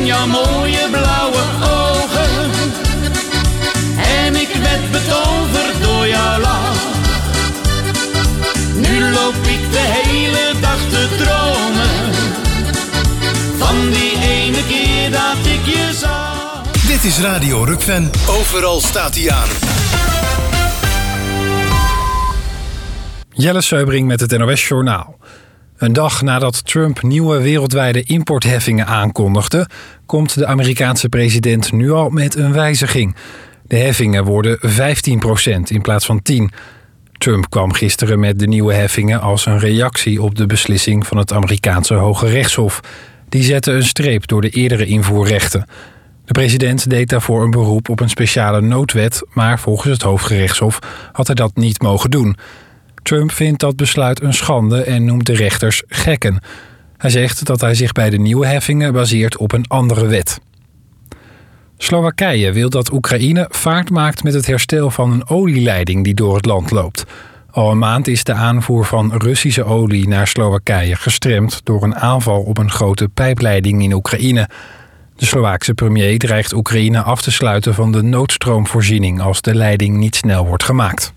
jouw mooie blauwe ogen. En ik werd betoverd door jouw lach. Nu loop ik de hele dag te dromen van die ene keer dat ik je zag. Dit is Radio Rukven. Overal staat hij aan. Jelle Seubring met het NOS Journaal. Een dag nadat Trump nieuwe wereldwijde importheffingen aankondigde, komt de Amerikaanse president nu al met een wijziging. De heffingen worden 15% in plaats van 10%. Trump kwam gisteren met de nieuwe heffingen als een reactie op de beslissing van het Amerikaanse Hoge Rechtshof. Die zette een streep door de eerdere invoerrechten. De president deed daarvoor een beroep op een speciale noodwet, maar volgens het Hooggerechtshof had hij dat niet mogen doen. Trump vindt dat besluit een schande en noemt de rechters gekken. Hij zegt dat hij zich bij de nieuwe heffingen baseert op een andere wet. Slowakije wil dat Oekraïne vaart maakt met het herstel van een olieleiding die door het land loopt. Al een maand is de aanvoer van Russische olie naar Slowakije gestremd door een aanval op een grote pijpleiding in Oekraïne. De Slovaakse premier dreigt Oekraïne af te sluiten van de noodstroomvoorziening als de leiding niet snel wordt gemaakt.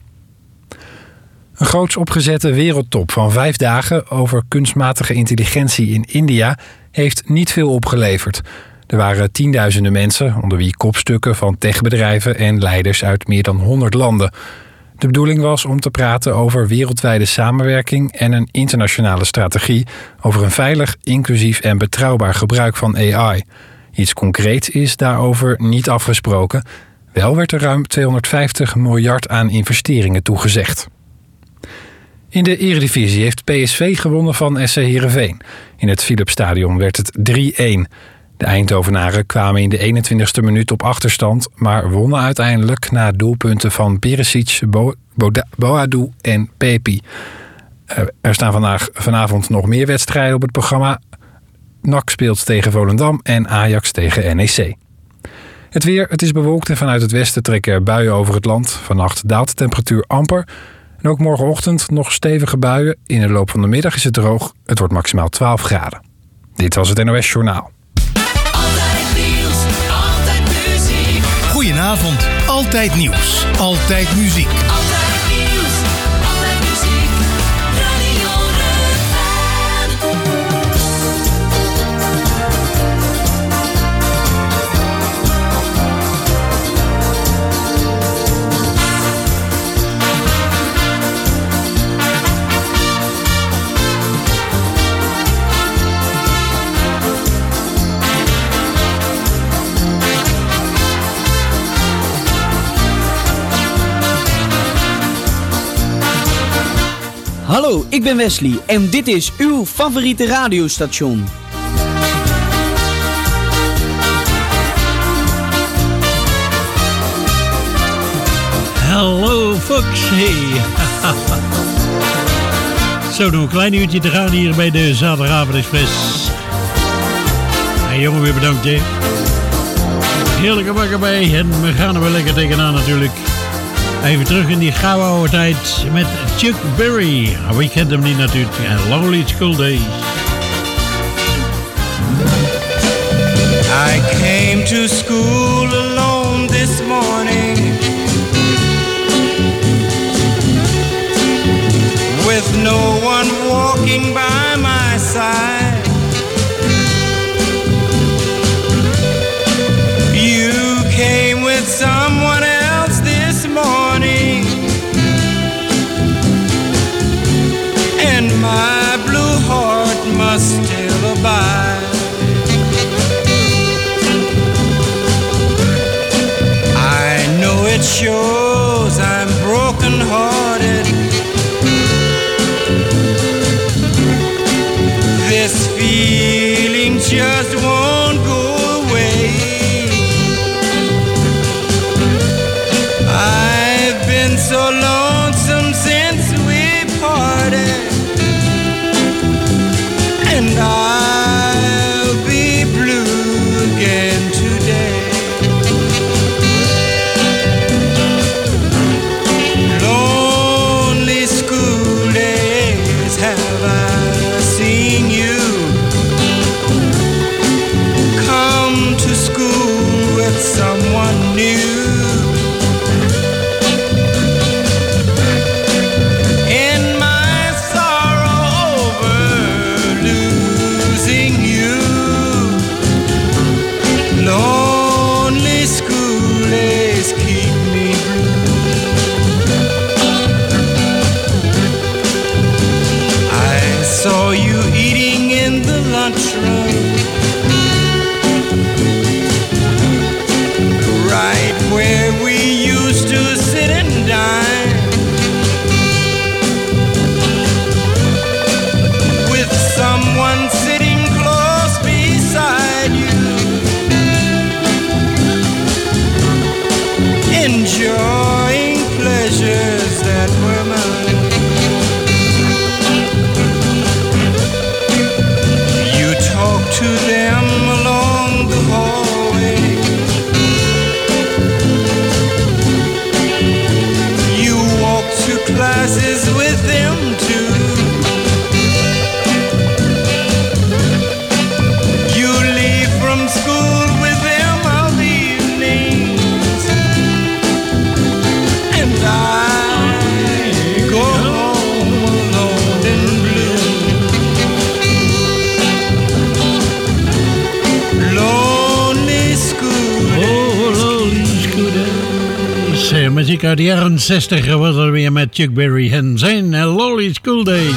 Een groots opgezette wereldtop van 5 dagen over kunstmatige intelligentie in India heeft niet veel opgeleverd. Er waren tienduizenden mensen, onder wie kopstukken van techbedrijven en leiders uit meer dan 100 landen. De bedoeling was om te praten over wereldwijde samenwerking en een internationale strategie over een veilig, inclusief en betrouwbaar gebruik van AI. Iets concreets is daarover niet afgesproken. Wel werd er ruim 250 miljard aan investeringen toegezegd. In de Eredivisie heeft PSV gewonnen van SC Heerenveen. In het Philipsstadion werd het 3-1. De Eindhovenaren kwamen in de 21ste minuut op achterstand, maar wonnen uiteindelijk na doelpunten van Perisic, Boadu en Pepi. Er staan vanavond nog meer wedstrijden op het programma. NAC speelt tegen Volendam en Ajax tegen NEC. Het weer, het is bewolkt en vanuit het westen trekken er buien over het land. Vannacht daalt de temperatuur amper. En ook morgenochtend nog stevige buien. In de loop van de middag is het droog. Het wordt maximaal 12 graden. Dit was het NOS Journaal. Altijd nieuws, altijd muziek. Goedenavond. Altijd nieuws. Altijd muziek. Altijd nieuws, altijd muziek. Radio Rukven. Hallo, ik ben Wesley en dit is uw favoriete radiostation. Hallo Fox, hey. Zo, nog een klein uurtje te gaan hier bij de Zaterdagavond Express. Hey jongen, weer bedankt hè. Heerlijke bakker bij en we gaan er wel lekker tegenaan natuurlijk. Even terug in die gouden oude tijd met Chuck Berry. Wie kent hem niet natuurlijk. En Lonely School Days. I came to school alone this morning with no one walking by my side. You came with someone else this morning, and my blue heart must still abide. muziek uit de jaren 60 was er weer met Chuck Berry en zijn Lolly School Days.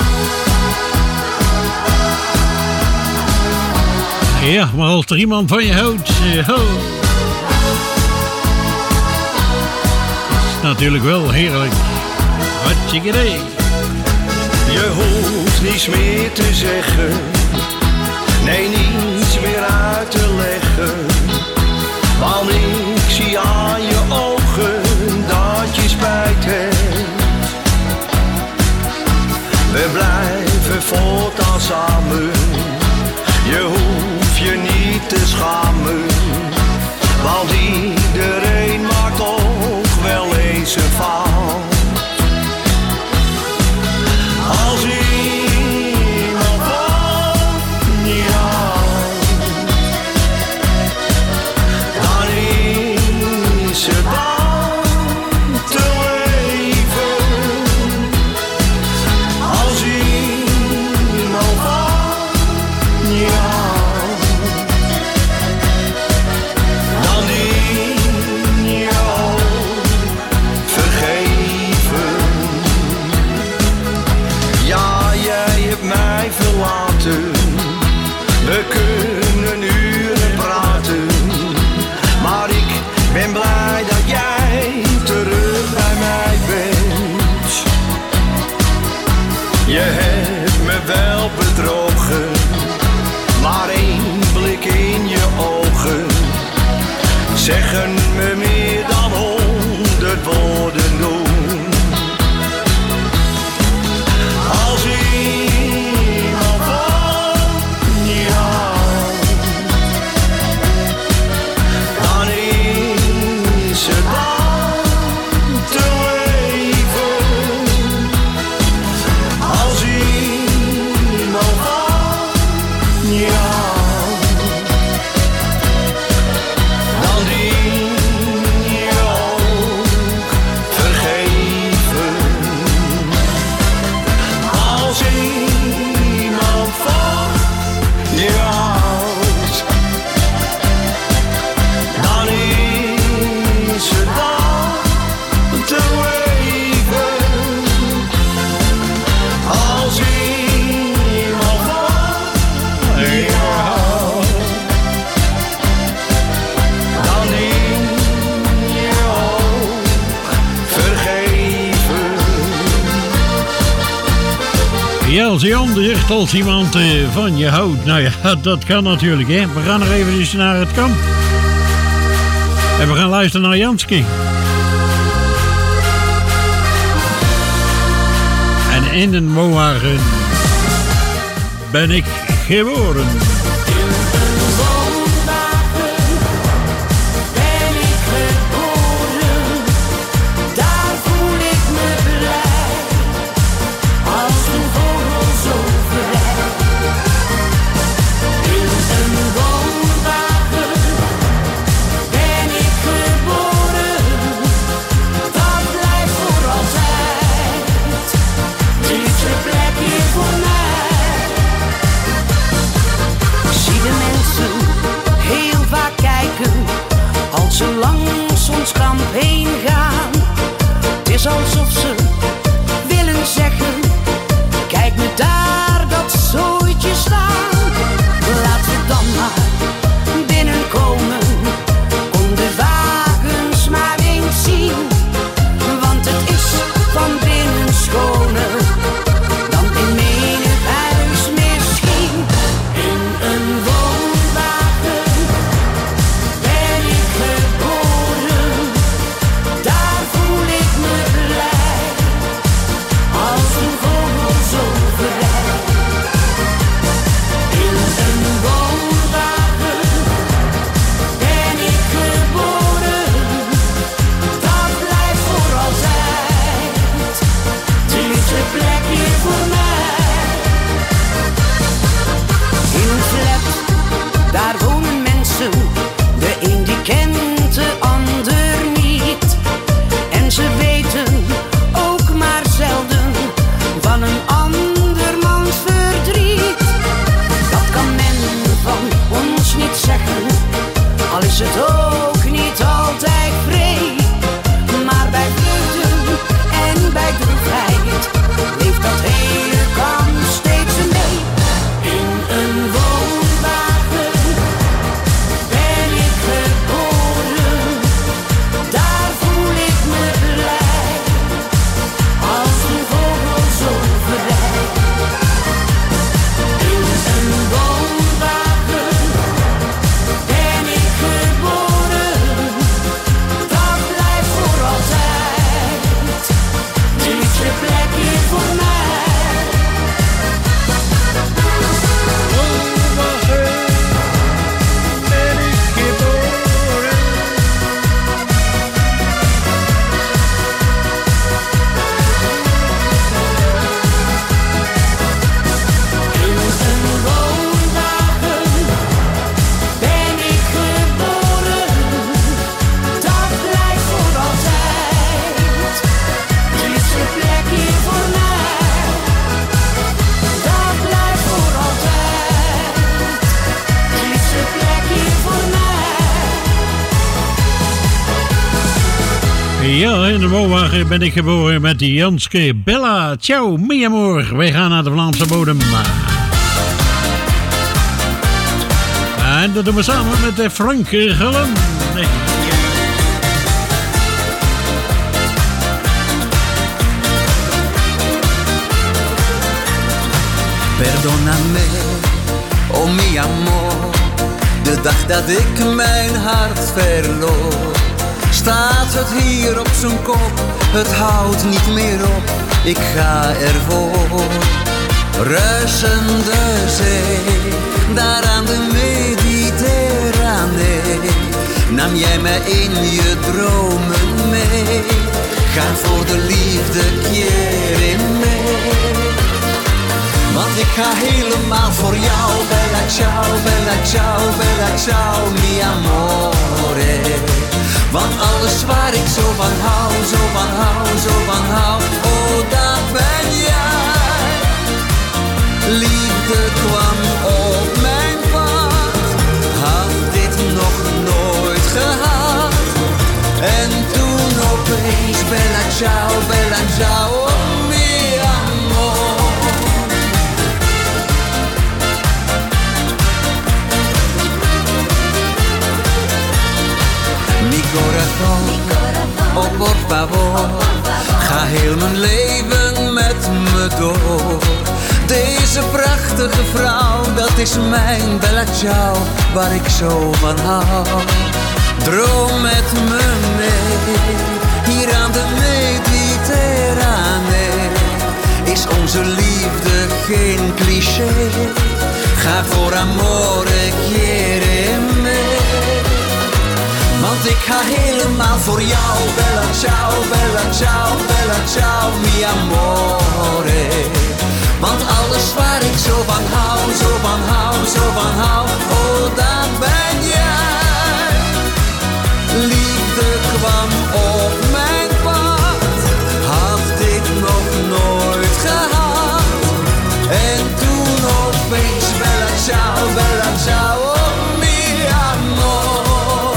Ja, maar als er iemand van je houdt, is natuurlijk wel heerlijk. Wat je idee. Je hoeft niets meer te zeggen, nee, niets meer uit te leggen. Want ik zie aan je ogen dat je spijt hebt. We blijven voortaan samen, je hoeft je niet te schamen. Want iedereen maakt ook wel eens een fout. Als iemand van jou, dan is het dan te leven. Als iemand van jou, dan dien je ook vergeven. Ja, jij hebt mij verlaten, we kunnen uren praten. Maar ik ben blij dat jij terug bij mij bent. Je hebt me wel bedrogen, maar één blik in je ogen zeggen me meer dan 100 woorden doen. Als iemand van jou, dan is het dan te leven. Als iemand van jou, dan dien je ook vergeven. Als iemand van je houdt, dan is het dan te leven. Als iemand van je houdt, dan dien je ook vergeven. Ja, als je anders als iemand van je houdt. Nou ja, dat kan natuurlijk, hè. We gaan nog even naar het kamp. En we gaan luisteren naar Jansky. En in een woonwagen ben ik geboren. Ben ik geboren, daar voel ik me blij, als een vogel zo vrij. In een woonwagen ben ik geboren, dat blijft voor altijd. Dit is een plekje voor mij. Ja, in de woonwagen ben ik geboren met die Janske. Bella, ciao, mi amor. Wij gaan naar de Vlaamse bodem. En dat doen we samen met Frank Gullen. Nee. Perdóname, oh mi amor. De dag dat ik mijn hart verloor, staat het hier op zijn kop. Het houdt niet meer op, ik ga ervoor. Ruisende zee, daar aan de Mediterranee, nam jij mij in je dromen mee. Ga voor de liefde, keer in mee. Want ik ga helemaal voor jou. Bella ciao, bella ciao, bella ciao, mi amore. Want alles waar ik zo van hou, zo van hou, zo van hou, oh dat ben jij. Liefde kwam op mijn pad, had dit nog nooit gehad. En toen opeens bella ciao, oh mi amor. Mi corazón, oh por favor, ga heel mijn leven met me door. Deze prachtige vrouw, dat is mijn bella ciao, waar ik zo van hou. Droom met me mee, hier aan de Mediterranee. Is onze liefde geen cliché? Ga voor amore, quiere me. Want ik ga helemaal voor jou. Bella ciao, bella ciao, bella ciao, mi amore. Want alles waar ik zo van hou, zo van hou, zo van hou, oh dat ben jij. Liefde kwam op mijn pad, had dit nog nooit gehad. En toen opeens bella ciao, oh mi amor.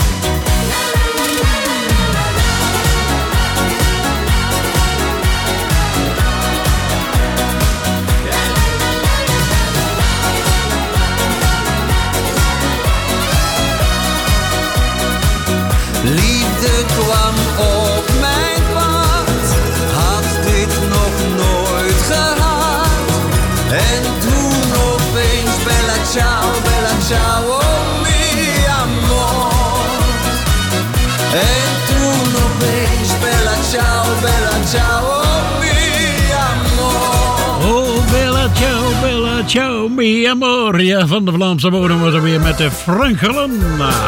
Liefde kwam op mijn pad, had dit nog nooit gehad. En toen opeens bella ciao, oh mi amor. En toen opeens bella ciao, oh mi amor. Oh, bella ciao, mi amor. Ja, van de Vlaamse bodem was er weer met de Frank Gullen.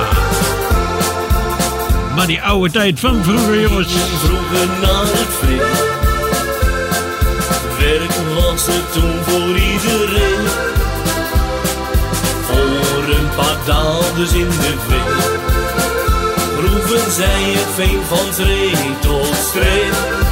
Maar die oude tijd van vroeger, jongens. Vroeger naar het vee. Werken was het toen voor iedereen. Voor een paar daalders in de vee. Proeven zij het veen van stree tot stree.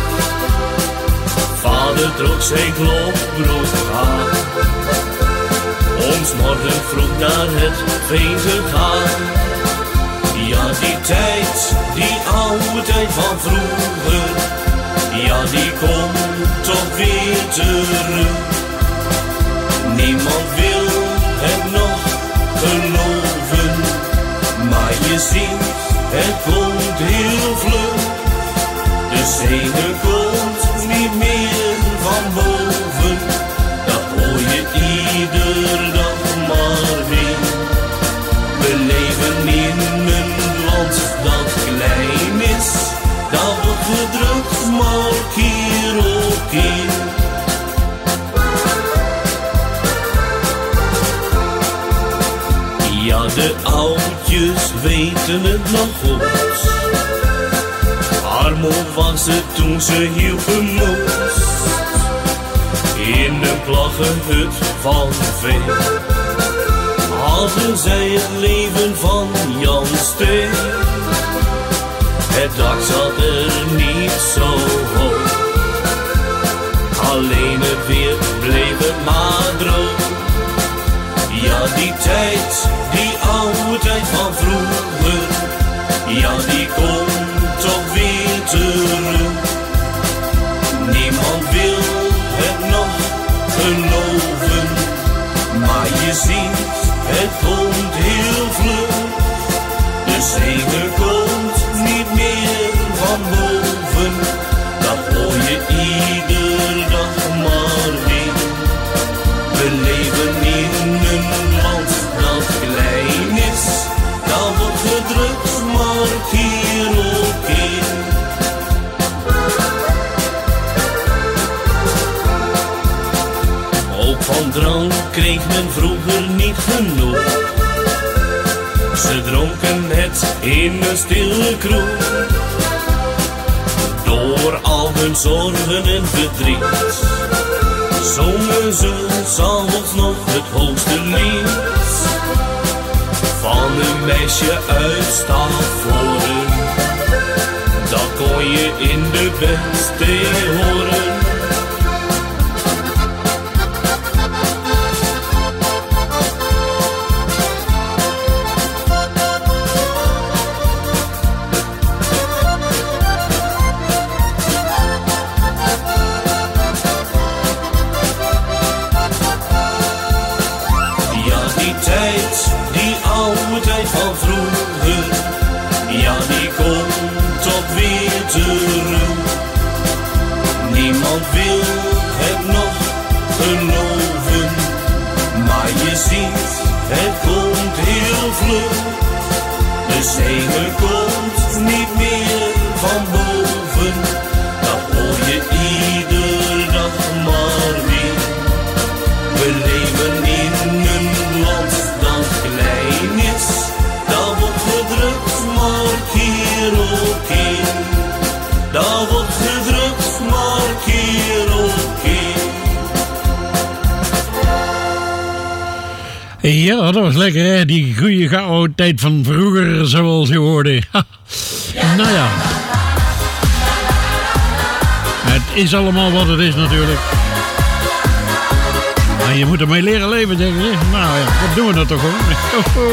Vader trok zijn klopbroek aan, om 's morgen vroeg naar het veen te gaan. Ja, die tijd, die oude tijd van vroeger, ja, die komt toch weer terug. Niemand wil het nog geloven, maar je ziet, het komt heel vlug. De zege komt niet meer van boven, dat hoor je iedere dag maar weer. We leven in een land dat klein is, dat wordt gedrukt maar keer op keer. Ja, de oudjes weten het nog goed. Armoe was het toen ze hielpen moest, in een plaggenhut van vee. Hadden zij het leven van Jan Steen. Het dak zat er niet zo hoog, alleen het weer bleef het maar droog. Ja, die tijd, die oude tijd van vroeger, ja, die komt toch weer genoeg. Ze dronken het in een stille kroeg. Door al hun zorgen en verdriet zongen ze 's avonds nog het hoogste lied. Van een meisje uit Stavoren, dat kon je in de beste horen. Die oude tijd van vroeger, ja die komt toch weer terug. Niemand wil het nog geloven, maar je ziet het komt heel vlug. De zegen komt niet meer van boven, dat hoor je iedere dag maar weer. We leven in een land dat klein is, dat wordt gedrukt maar keer op keer. Dat wordt gedrukt maar keer op keer. Ja, dat was lekker hè, die goede gouden tijd van vroeger zoals je hoorde. Nou ja. Het is allemaal wat het is natuurlijk. En je moet ermee leren leven, denk ik. Nou ja, wat doen we dat toch hoor.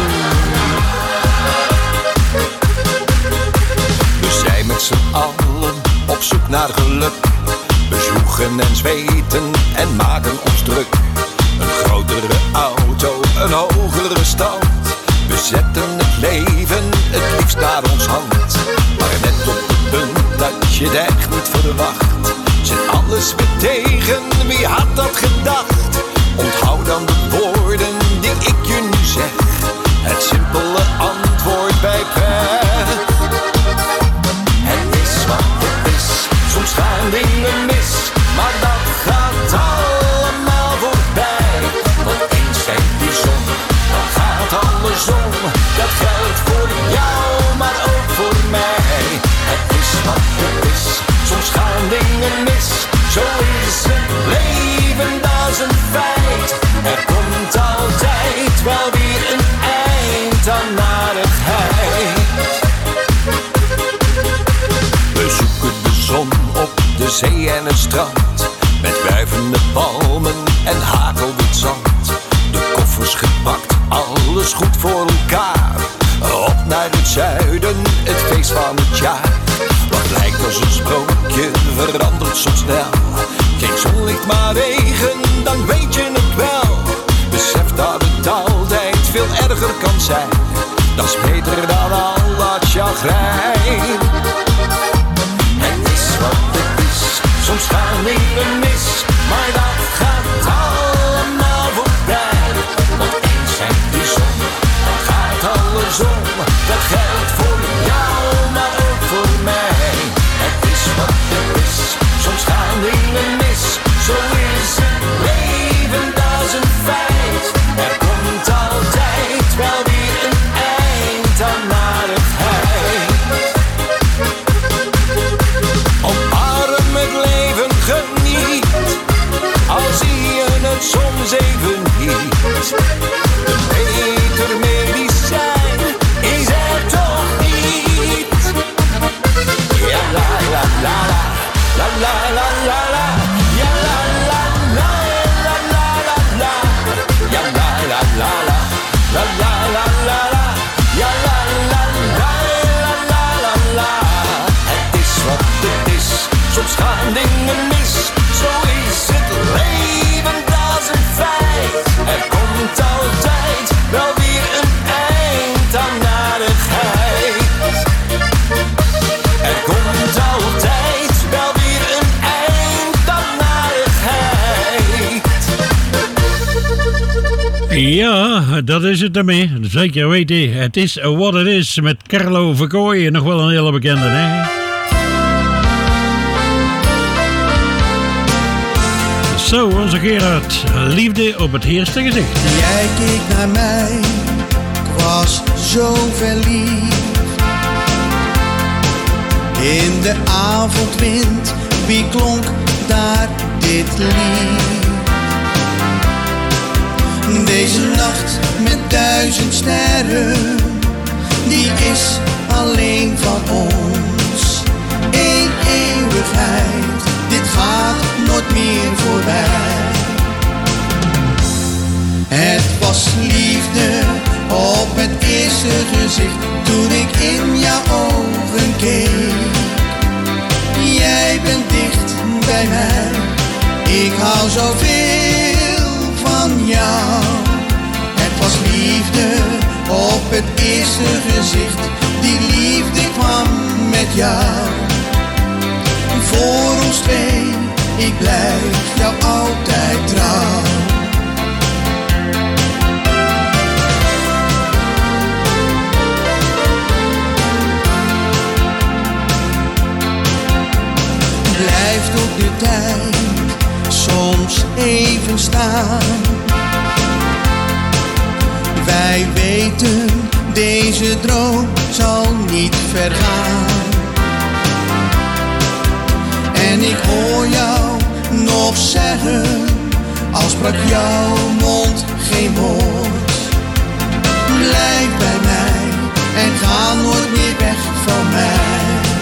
We zijn met z'n allen op zoek naar geluk. We zoeken en zweten en maken ons druk. Een grotere auto, een hogere stand. We zetten het leven het liefst naar ons hand. Maar net op het punt dat je het echt niet verwacht, zit alles weer tegen, wie had dat gedacht? Onthoud dan de woorden die ik je nu zeg. Het simpele antwoord bij pech. Het is wat het is, soms gaan dingen mis, maar dat gaat allemaal voorbij. Want eens schijnt die zon, dan gaat alles om. Dat geldt voor jou, maar ook voor mij. Het is wat het is, soms gaan dingen mis. Zo is het leven, dat is een feit. Er komt altijd wel weer een eind aan narigheid. We zoeken de zon op de zee en het strand, met wuivende palmen en hagelwit zand. De koffers gepakt, alles goed voor elkaar. Op naar het zuiden, het feest van het jaar. Wat lijkt als een sprookje, verandert soms snel. Geen zonlicht maar regen, dan weet je het wel. Besef dat het altijd veel erger kan zijn. Dat is beter dan al dat chagrijn. Het is wat het is, soms gaan dingen mis, maar dat gaat allemaal voorbij. Want eens schijnt die zon, dan gaat alles om. Dat geldt voor jou, maar ook voor mij. Het is wat het is, soms gaan dingen mis. Zo is het leven, dat is een feit. Er komt altijd wel weer een eind aan narigheid. Omarm het leven, geniet, al zie je het soms even niet. Een beter medicijn is er toch niet. Ja la la la la, la la la la la, ja la la la la la la la, ja la la la la, la la la la la, ja la la la la la la. Het is wat het is, soms gaan dingen mis. Zo is het leven, dat is een feit. Er komt altijd wel weer een eind aan narigheid. Er komt altijd wel weer een eind aan narigheid. Ja, dat is het ermee. Zeker weten, het is wat het is met Carlo Verkooyen. Nog wel een hele bekende, hè? Zo, onze Gerard. Liefde op het eerste gezicht. Jij keek naar mij, ik was zo verliefd. In de avondwind, wie klonk daar dit lied? Deze nacht met 1000 sterren, die is alleen van ons. Eén eeuwigheid, dit gaat nooit meer voorbij. Het was liefde op het eerste gezicht, toen ik in jouw ogen keek. Jij bent dicht bij mij, ik hou zoveel van jou. Het was liefde op het eerste gezicht, die liefde kwam met jou. Voor ons twee, ik blijf jou altijd trouw. Blijft ook de tijd soms even staan. Wij weten, deze droom zal niet vergaan. En ik hoor jou nog zeggen, al sprak jouw mond geen woord. Blijf bij mij en ga nooit meer weg van mij.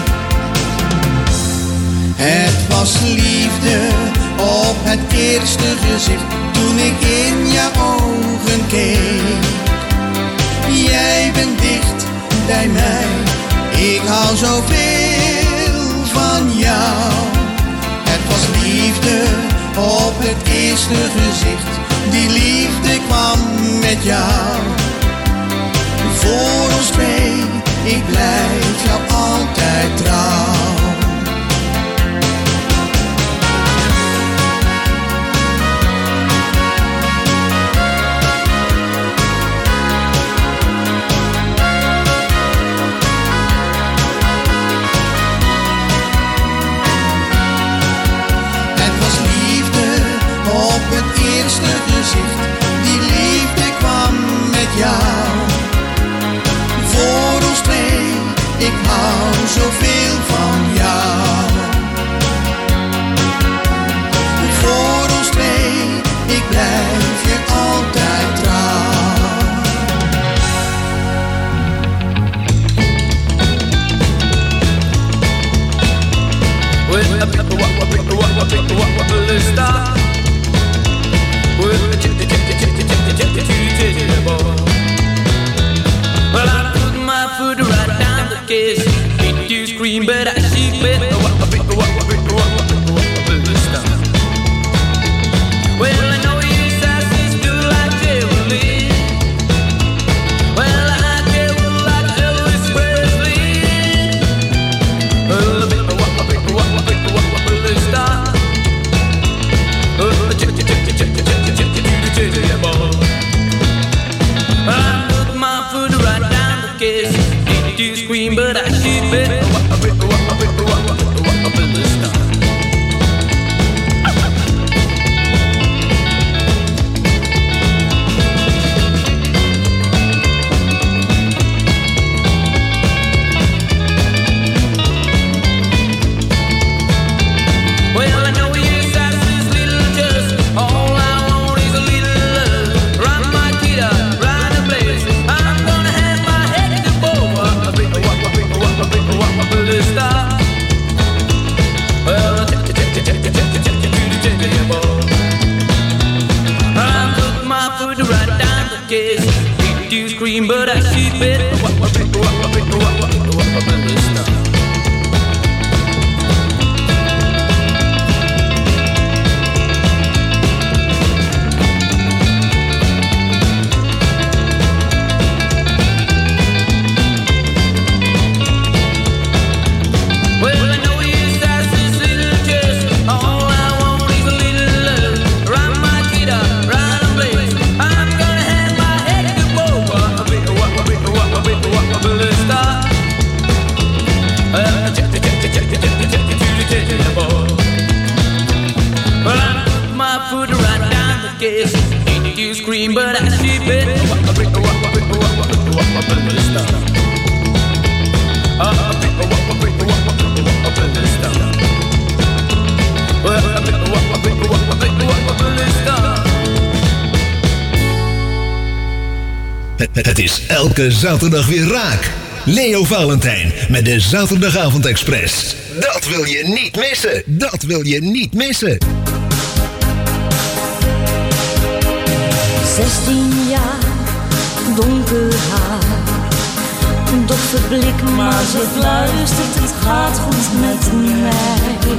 Het was liefde op het eerste gezicht, toen ik in jouw ogen keek. Jij bent dicht bij mij, ik hou zoveel van jou. Het was liefde op het eerste gezicht, die liefde kwam met jou. Voor ons twee, ik blijf jou altijd trouw. Die liefde kwam met jou. Voor ons twee, ik hou zoveel van jou. Voor ons twee, ik blijf je altijd trouw. Well, I put my foot right down the case. Made you scream, but I see better. Well, I know you assassins do like Beverly. Well, I get like Elvis Presley. Well, a bit star. I put my foot right down the case. Did you scream, but I keep it. Well, I know you assassins, little just. All I want is a little love. Run my kid up, run a blaze. I'm gonna have my head to bow. A star. Well, I put my foot right down the case. Did you scream, but I keep it. Well, I know you assassins, little just. All I want is a little love. Run my kid up, run a blaze. I'm gonna have my head to bow. A star. but I keep it. Het is elke zaterdag weer raak. Leo Valentijn met de Zaterdagavond Express. Dat wil je niet missen. Dat wil je niet missen. 16 jaar, donker haar, doffe blik, maar ze fluistert, het gaat goed met mij.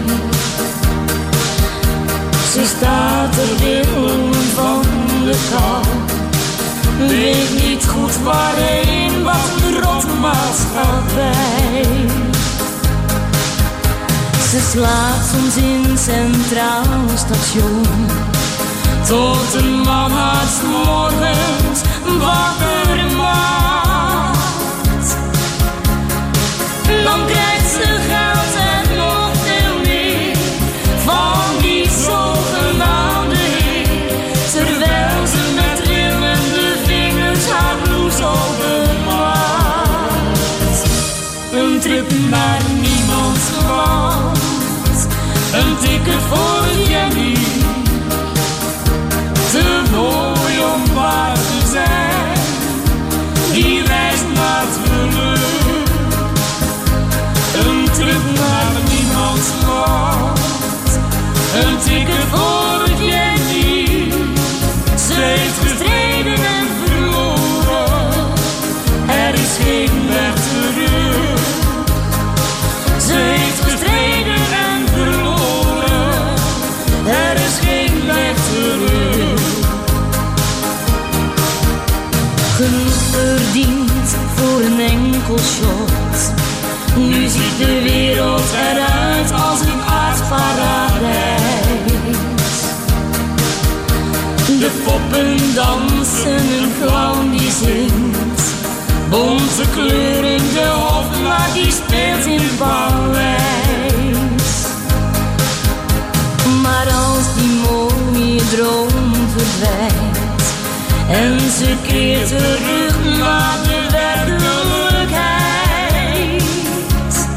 Ze staat te rillen van de kou, weet niet goed waarheen, wat een rotmaatschappij. Ze slaapt soms in Centraal Station, tot een man haar 's morgens wakker maakt. Dan krijgt ze geld en nog veel meer van die zogenaamde heer, terwijl ze met trillende vingers haar blouse openmaakt. Een trip naar niemands land, een ticket voor Jenny. Te mooi om waar te zijn, die reist naar het geluk. Een trip naar niemands land, een ticket voor Jenny. Ze heeft gestreden en verloren, er is geen weg terug. Ze heeft gestreden en verloren, er is geen weg terug. Genoeg verdiend voor een enkel shot. Nu ziet de wereld eruit als een aardparadijs. De poppen dansen, een clown die zingt. Bonte kleuren, de hofmaat die speelt in het paleis. Maar als die mooie droom verdwijnt en ze keert terug naar de werkelijkheid,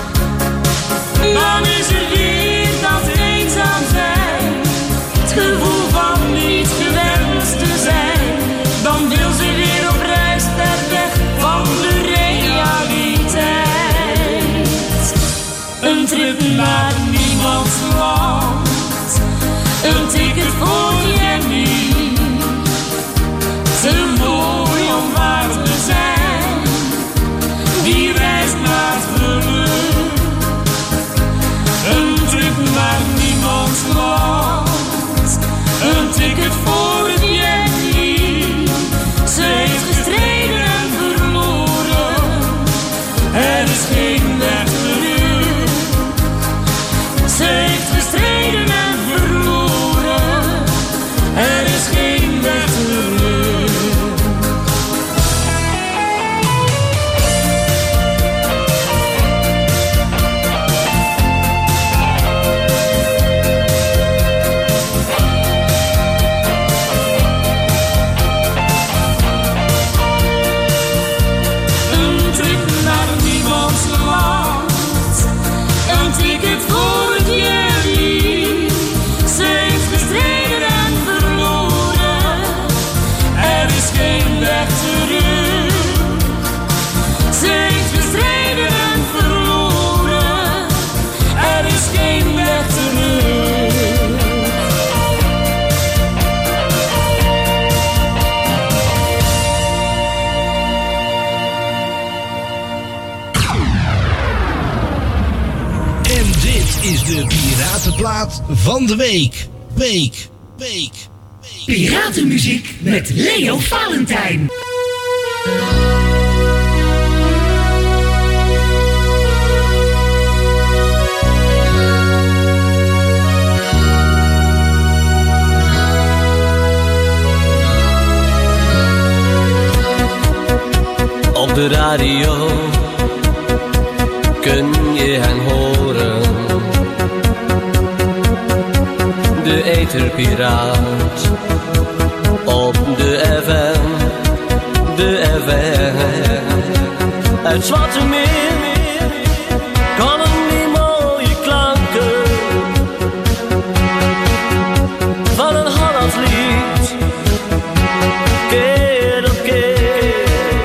dan is er weer dat eenzaam zijn, het gevoel van niet gewenst te zijn. Dan wil ze weer op reis ver weg van de realiteit. Een trip naar niemands land, een ticket voor Jenny. Te mooi om waar te zijn, die reist naar het geluk. Een trip naar niemands land, een ticket voor Jenny. Ze heeft gestreden en verloren, er is geen weg terug. Ze heeft gestreden en verloren, er is geen weg terug. Is de Piratenplaat van de week. Piratenmuziek met Leo Valentijn. Op de radio kun je hen horen. De eterpiraat op de FM, de FM. Uit Zwarte Meer komen die mooie klanken van een Hollands lied, keer op keer.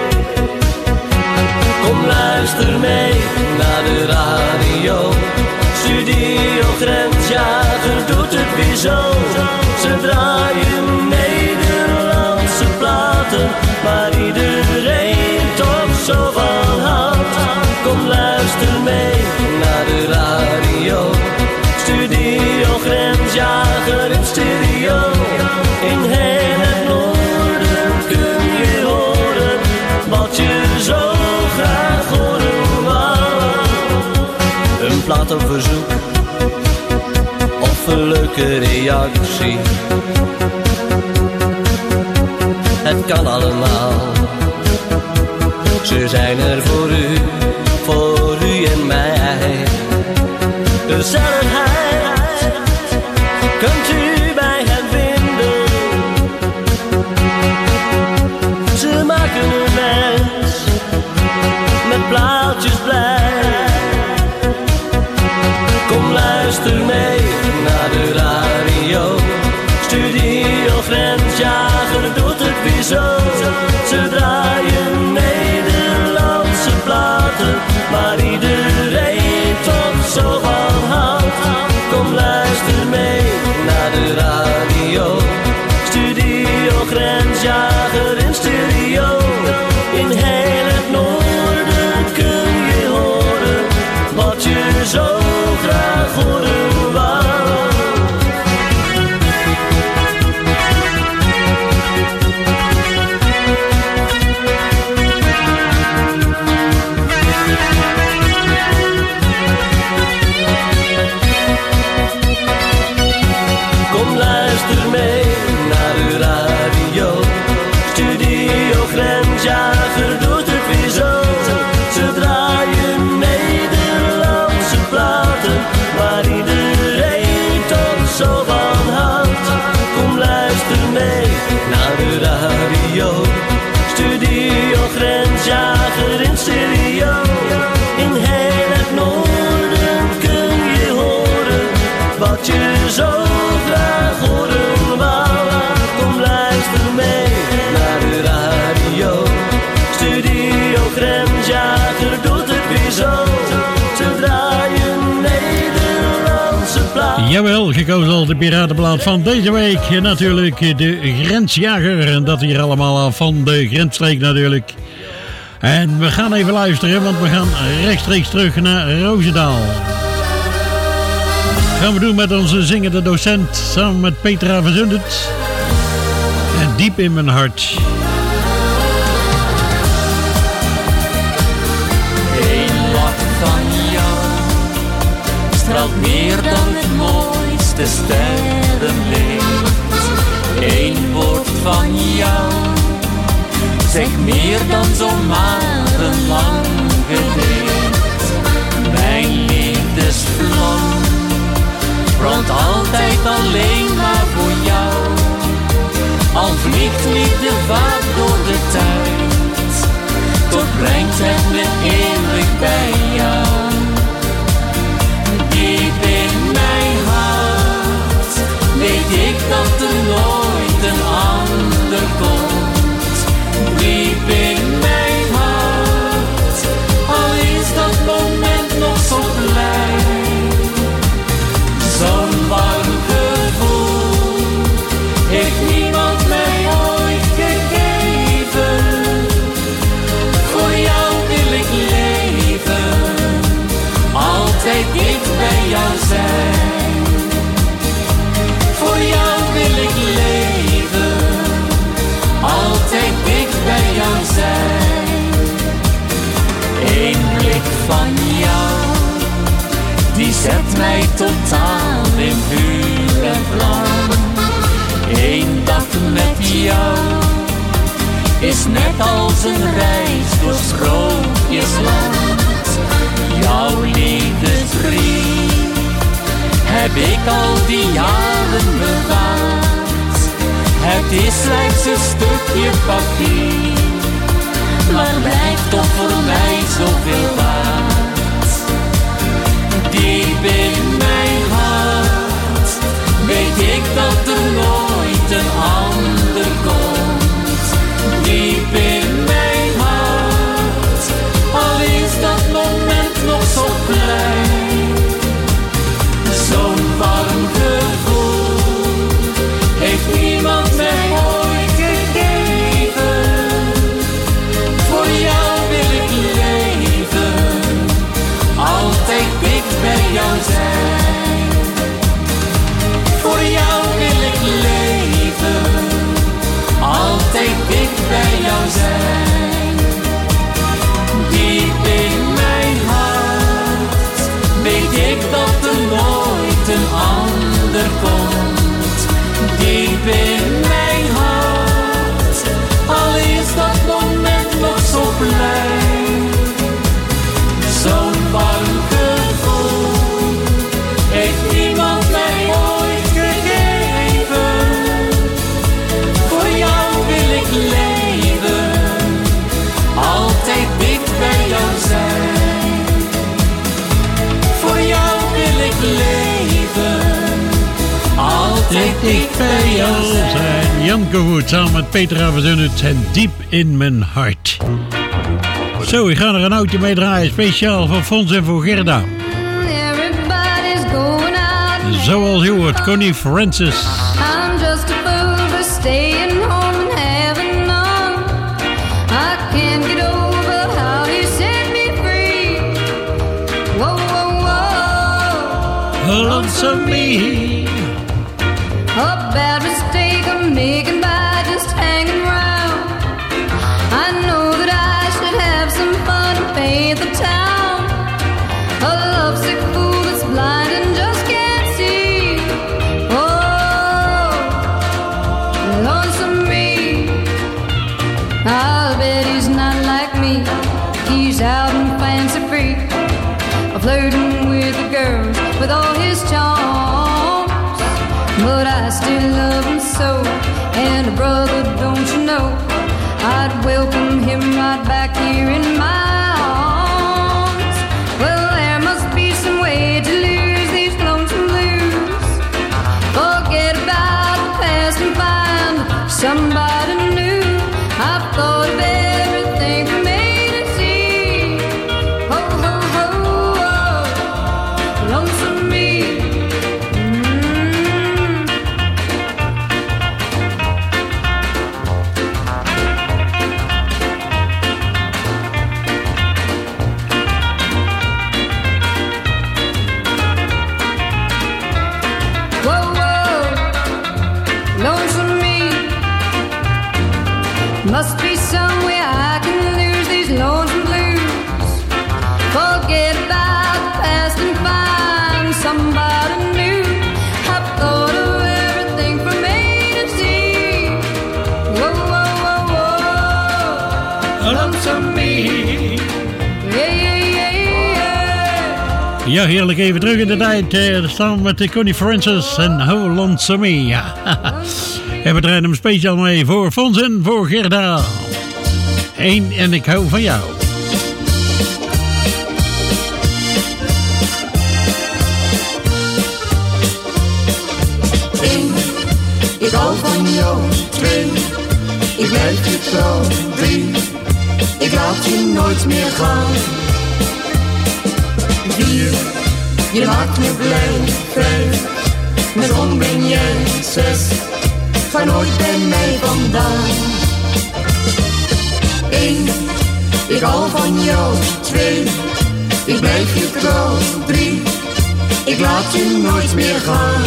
Kom luister mee naar de radio, Studio Grensjager doet het weer zo. Ze draaien Nederlandse platen, waar iedereen toch zo van houdt. Kom luister mee naar de radio, Studio Grensjager in stereo. In heel het noorden kun je horen wat je zo graag horen wou. Een plaat op verzoek of een leuke reactie, het kan allemaal. Ze zijn er voor u en mij. Gezelligheid kunt u bij hen vinden. Ze maken een mens met plaatjes blij. Kom luister mee naar de radio, Studio Grensjager doet het weer zo. Ze draaien Nederlandse platen, waar iedereen toch zo van houdt. Kom luister mee naar de radio, Studio Grensjager in stereo. In heel het noorden kun je horen wat je zo graag horen wou. Kom luister mee naar de radio, Studio Grensjager doet het weer zo. Ze draaien Nederlandse platen, waar iedereen toch zo van houdt. Kom luister mee naar de radio, Studio Grensjager in stereo. In heel het noorden kun je horen wat je zo graag horen wou. Kom luister mee naar de radio, Studio Grensjager doet het weer zo. Ze draaien Nederlandse platen. Jawel, gekozen als de piratenplaat van deze week. En natuurlijk de Grensjager. En dat hier allemaal van de grensstreek natuurlijk. En we gaan even luisteren, want we gaan rechtstreeks terug naar Roosendaal. Gaan we doen met onze zingende docent samen met Petra van Zundert. En diep in mijn hart. Een lach van jou straalt meer dan het mooiste sterrenlicht. Eén woord van jou zegt meer dan zo'n maandenlang gedicht. Mijn liefdesvlam brandt altijd alleen maar voor jou. Al vliegt liefde vaak door de tijd, toch brengt het me eeuwig bij jou. Diep in mijn hart weet ik dat er nooit een ander komt. Diep in mijn hart, al is dat moment nog zo klein. Zo'n warm gevoel heeft niemand mij ooit gegeven. Voor jou wil ik leven, altijd dicht bij jou zijn. Voor jou wil ik leven, altijd dicht bij jou zijn. Eén blik van jou, die zet mij totaal in vuur en vlam. Eén dag met jou is net als een reis door sprookjesland. Jouw liefdesbrief heb ik al die jaren bewaard. Het is slechts een stukje papier, maar blijft toch voor mij zoveel waard. Diep in mijn hart weet ik dat er nooit een ander komt. Diep in mijn hart, al is dat moment nog zo klein. Zo'n warm gevoel heeft niemand mij ooit gegeven. Voor jou wil ik leven, altijd dicht bij jou zijn. Voor jou wil ik leven, altijd dicht bij jou zijn. Diep in mijn hart weet ik dat er nooit een ander komt. Diep in mijn hart, al is dat moment nog zo klein. Zo'n warm gevoel heeft niemand mij ooit gegeven. Voor jou wil ik leven, altijd dicht bij jou zijn. Voor jou wil ik leven, altijd dicht bij jou zijn. Jan Koevoet samen met Peter Averdunnet en Diep in mijn hart. Zo, ik ga er een oudje mee draaien, speciaal voor Fons en voor Gerda. Everybody's going out. Zoals je hoort, Connie Francis. I'm just a fool for staying home and having none. I can't get over how he set me free. Whoa, whoa, whoa. Lonesome me. A bad mistake I'm making by just hanging around. I know that I should have some fun and paint the town. A lovesick fool that's blind and just can't see. Oh, lonesome me. I'll bet he's not like me. He's out and fancy free, flirting with the girls with all his charms. But I still love him so, and brother, don't you know, I'd welcome him right back here in my arms. Well, there must be some way to lose these lonesome blues. Forget about the past and find somebody new. I've thought of everything from A to Z. Ho, ho, ho, oh, lonesome me. Whoa, whoa, lonesome me. Must be some way I can lose these lonesome blues. Forget about the past and find somebody new. I've thought of everything from A to Z. Whoa, whoa, whoa, whoa, lonesome me. Yeah, yeah, yeah, yeah. Ja, heerlijk even terug in de tijd. Staan we met de Connie Francis en How Lonesome Me. Ja. En we draaien hem speciaal mee voor Fons en voor Gerda. Eén en ik hou van jou. Eén, ik hou van jou. 2, ik blijf je trouw. 3, ik laat je nooit meer gaan. 4, je maakt me blij. 5, met zon ben jij. 6, ga nooit bij mij vandaan. 1, ik hou van jou. 2, ik blijf je trouw. 3, ik laat je nooit meer gaan.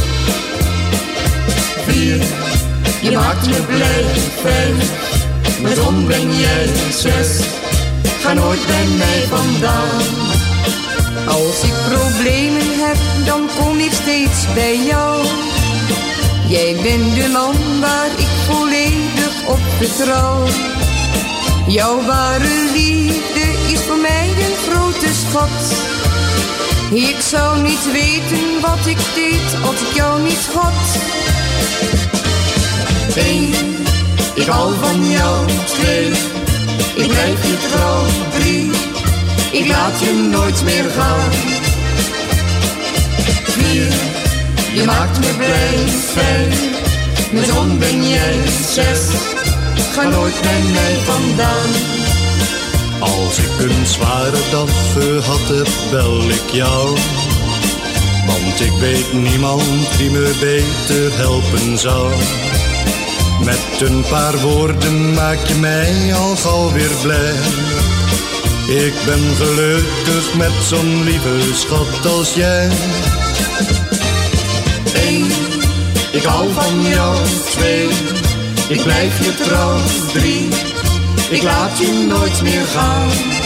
4, je maakt me blij. 5, met zon ben jij. 6, ga nooit bij mij vandaan. Als ik problemen heb, dan kom ik steeds bij jou. Jij bent de man waar ik volledig op vertrouw. Jouw ware liefde is voor mij een grote schat. Ik zou niet weten wat ik deed als ik jou niet had. 1, ik hou van jou. 2, ik blijf je trouw. 3, ik laat je nooit meer gaan. 4, je maakt me blij. 5, mijn zon ben jij. 6, ga nooit bij mij vandaan. Als ik een zware dag gehad heb, bel ik jou. Want ik weet niemand die me beter helpen zou. Met een paar woorden maak je mij al gauw weer blij. Ik ben gelukkig met zo'n lieve schat als jij. 1, ik hou van jou. 2, ik blijf je trouw. 3, ik laat je nooit meer gaan.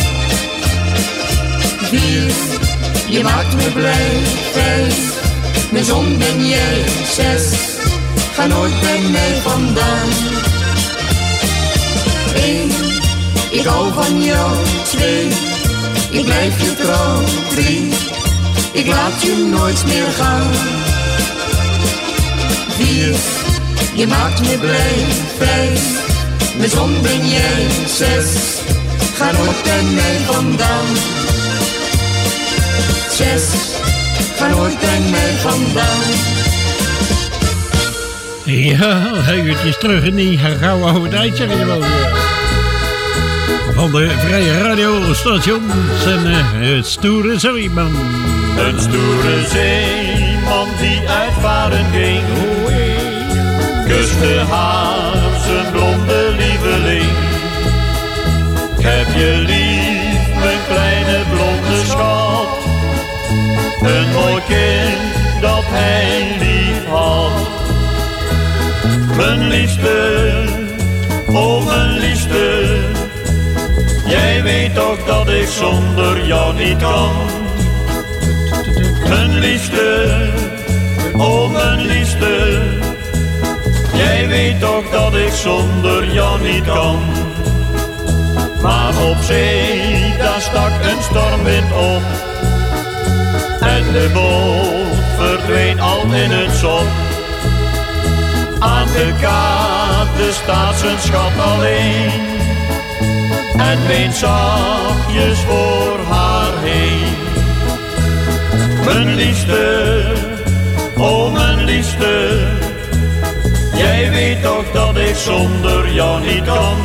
4, je maakt me blij. 5, mijn zon ben jij. 6, ga nooit bij mij vandaan. 1, ik hou van jou. 2, ik blijf je trouw. 3, ik laat je nooit meer gaan. 4, je maakt me blij. 5, mijn zon ben jij. 6, ga nooit bij mij vandaan. 6, ga nooit bij mij vandaan. Ja, eventjes terug in die gouden oude tijd, zeg je wel. Van de Vrije Radiostations en het stoere zeeman. Een stoere zeeman die uitvaren ging, kuste haar zijn blonde lieveling. Ik heb je lief, mijn kleine blonde schat, een mooi kind dat hij lief had. Mijn liefste, oh mijn liefste, jij weet toch dat ik zonder jou niet kan. Mijn liefste, oh mijn liefste, jij weet toch dat ik zonder jou niet kan. Maar op zee, daar stak een stormwind op en de boot verdween al in het zon. Aan de kade staat zijn schat alleen en weent zachtjes voor haar heen. Mijn liefste, oh mijn liefste, jij weet toch dat ik zonder jou niet kan.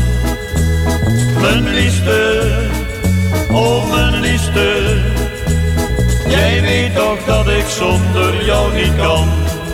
Mijn liefste, oh mijn liefste, jij weet toch dat ik zonder jou niet kan.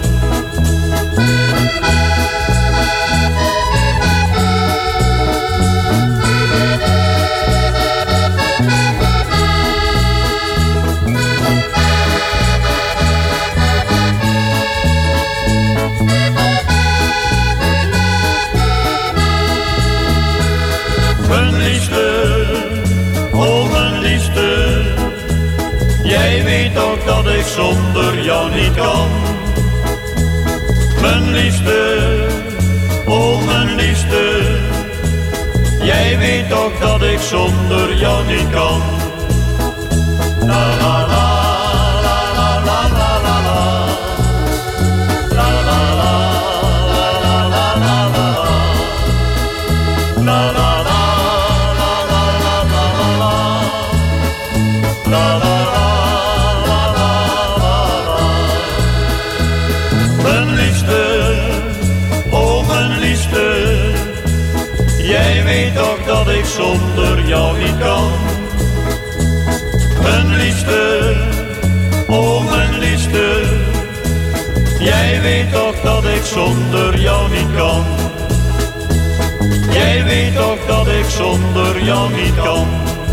Mijn liefste, oh mijn liefste, jij weet toch dat ik zonder jou niet kan. Mijn liefste, oh mijn liefste, jij weet toch dat ik zonder jou niet kan. La la la la la la la la la. La la la la la la la la. La la. Mijn liefste, oh mijn liefste, jij weet toch dat ik zonder jou niet kan. Mijn liefste, oh mijn liefste, jij weet toch dat ik zonder jou niet kan. Jij weet toch dat ik zonder jou niet kan.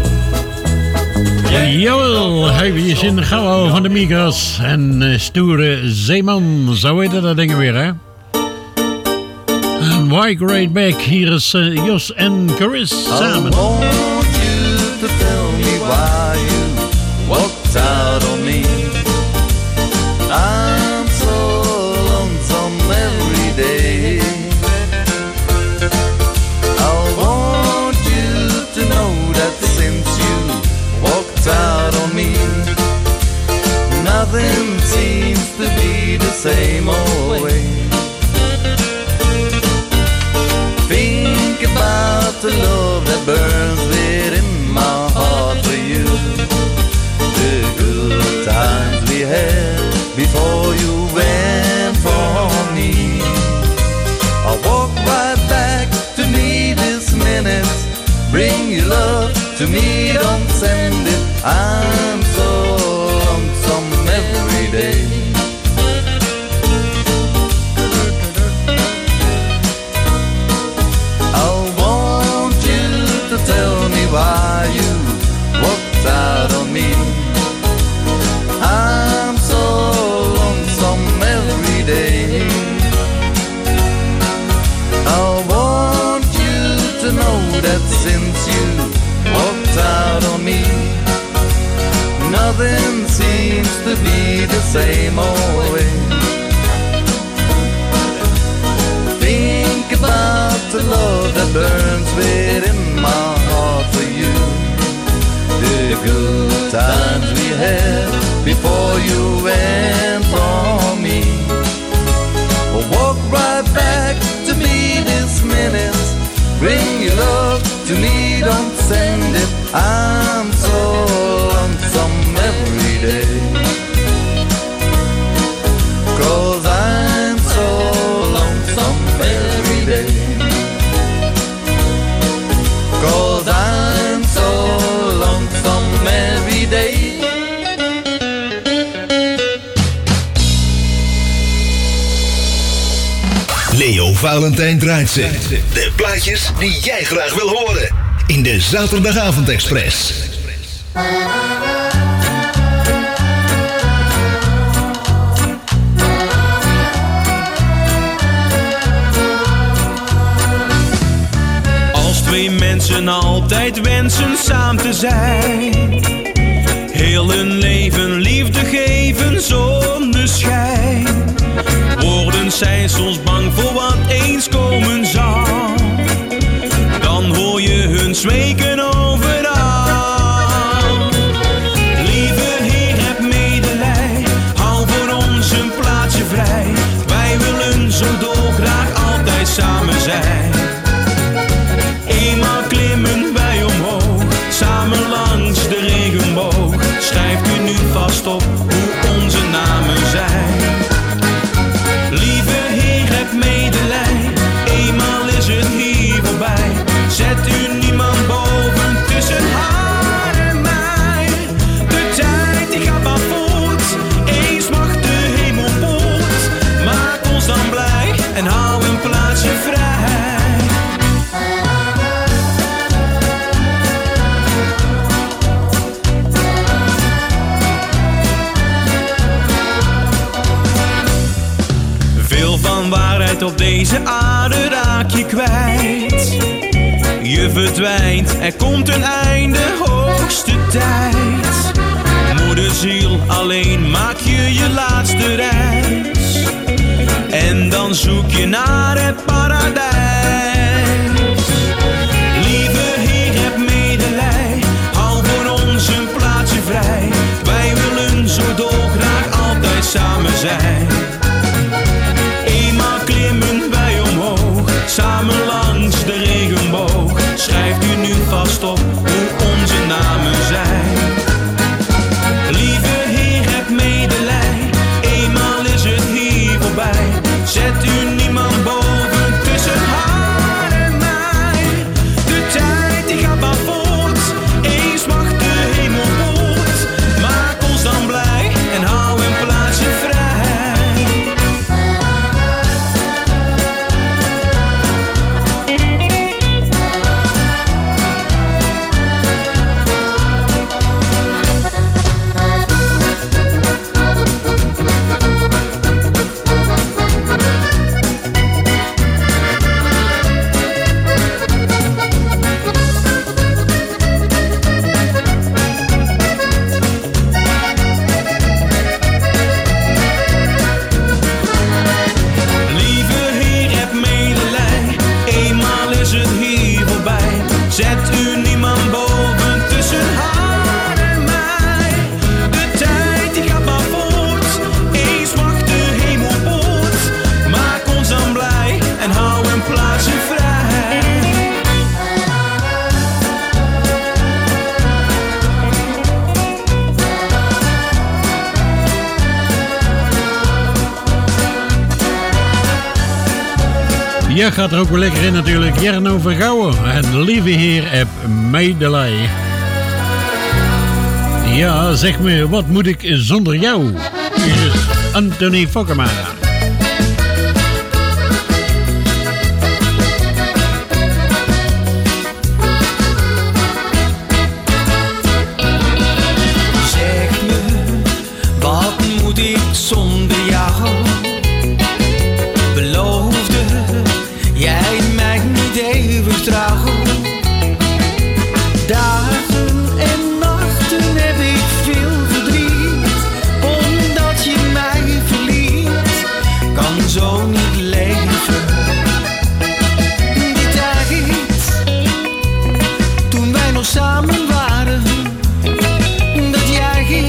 Jawel, hij is in de gauw van de Migos en stoere zeeman, zo heette dat ding weer, hè? En Wike Right Back, hier is Jos en Chris samen. I want you to tell me why you walked out on me. I'm so lonesome every day. I want you to know that since you walked out on me, nothing seems to be the same always. me, don't send it. I'm so lonesome every day. I want you to tell me why you walked out on me. I'm so lonesome every day. I want you to know that since you walked out on me, nothing seems to be the same always. Think about the love that burns within my heart for you. The good times we had before you went from me. Walk right back to me this minute. Bring your love to me, don't send it. I'm so lonesome every day. 'Cause I'm so lonesome every day. 'Cause I'm so lonesome every day. Leo Valentijn draait ze. De plaatjes die jij graag wil horen. In de Zaterdagavond Express. Als twee mensen altijd wensen samen te zijn, heel hun leven liefde geven zonder schijn, worden zij soms bang voor wat eens komen zal. Dan hoor je hun zweken overal. Lieve Heer, heb medelij, hou voor ons een plaatsje vrij. Wij willen zo dolgraag altijd samen zijn. Eenmaal klimmen wij omhoog, samen langs de regenboog. Schrijft u nu vast op hoe onze namen zijn. Lieve Heer, heb medelij, eenmaal is het hier voorbij. Zet u niemand boven tussen haar en mij. De tijd die gaat maar voort, eens mag de hemel poort. Maak ons dan blij en hou een plaatsje vrij. Veel van waarheid op deze aarde raak je kwijt. Je verdwijnt, er komt een einde, hoogste tijd. Moederziel, alleen maak je je laatste reis. En dan zoek je naar het paradijs. Lieve Heer, heb medelij, hou voor ons een plaatsje vrij. Wij willen zo dolgraag altijd samen zijn. Eenmaal klimmen wij omhoog, samen langs de regenboog. Schrijft u nu vast op hoe onze namen zijn. Lieve Heer, heb medelij, eenmaal is het hier voorbij. Zet u niemand boven tussen haar en mij. De tijd die gaat maar voort, eens mag de hemel poort. Maak ons dan blij en hou een plaatsje vrij. Zet u niemand boven tussen haar en mij. De tijd die gaat maar voort, eens mag de hemel poort. Maak ons dan blij en hou een plaatsje vrij. Ja, gaat er ook wel lekker in natuurlijk. Jarno Vergouwen en Lieve Heer heb medelij. Ja, zeg me, wat moet ik zonder jou? Hier is Anthony Fokkema. Zeg me, wat moet ik zonder jou? Beloofde jij mij niet eeuwig trouw? Dagen en nachten heb ik veel verdriet, omdat je mij verliet, kan zo niet leven. Die tijd, toen wij nog samen waren, dat jij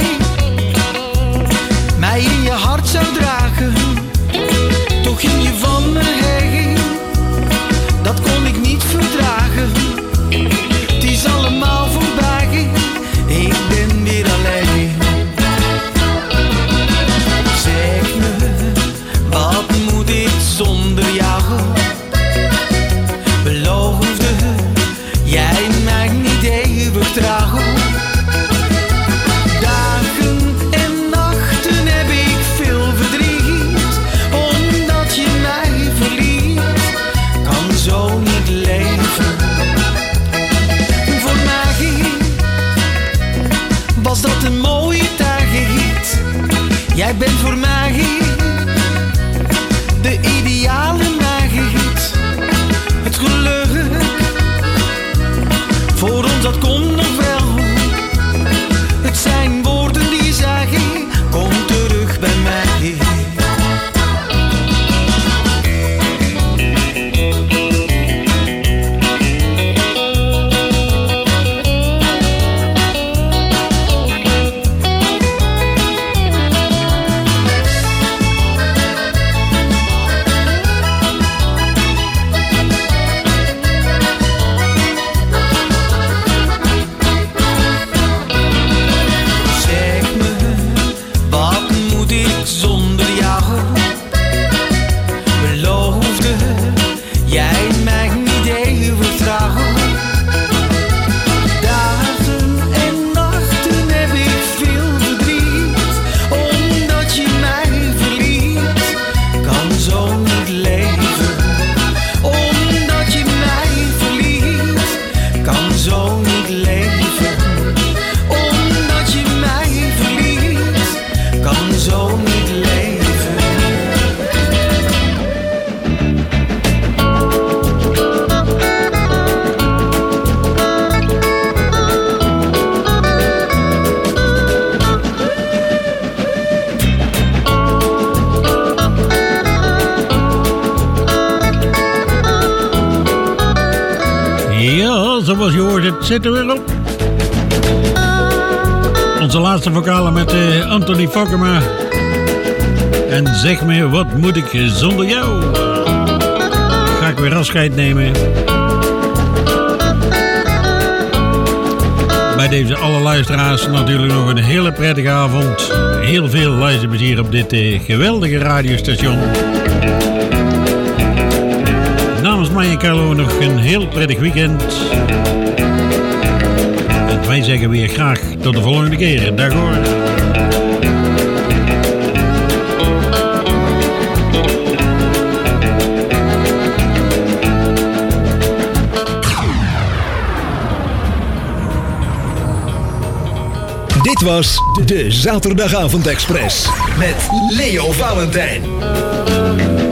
mij in je hart zou dragen, toch ging je van me heen, dat kon ik niet verdragen. Het is allemaal voorbij, ik ben weer alleen. Zeg me, wat moet ik zonder jou? Beloofde jij mij niet eeuwig trouw? Dagen en nachten heb ik veel verdriet, omdat je mij verliet, kan zo niet leven. Voor mij was dat een mooie tijd. Jij bent voor mij de ideale meid. Het geluk voor ons, dat komt nog wel. Het zijn woorden die je zei, kom terug bij mij. Zeg me, wat moet ik zonder jou? Beloofde jij mij niet eeuwig trouw? Dagen en nachten heb ik veel verdriet, omdat je mij verliet, kan zo niet leven. Omdat je mij verliet, kan zo niet leven. Omdat je mij verliet, kan zo niet leven. Ja, zoals je hoort, het zit er weer op. Onze laatste vocalen met Anthony Fokkema. En zeg me, wat moet ik zonder jou? Ga ik weer afscheid nemen. Bij deze alle luisteraars natuurlijk nog een hele prettige avond. Heel veel luisterplezier op dit geweldige radiostation. Namens mij en Carlo nog een heel prettig weekend. En wij zeggen weer graag tot de volgende keer. Dag hoor. Dit was de Zaterdagavond Express met Leo Valentijn.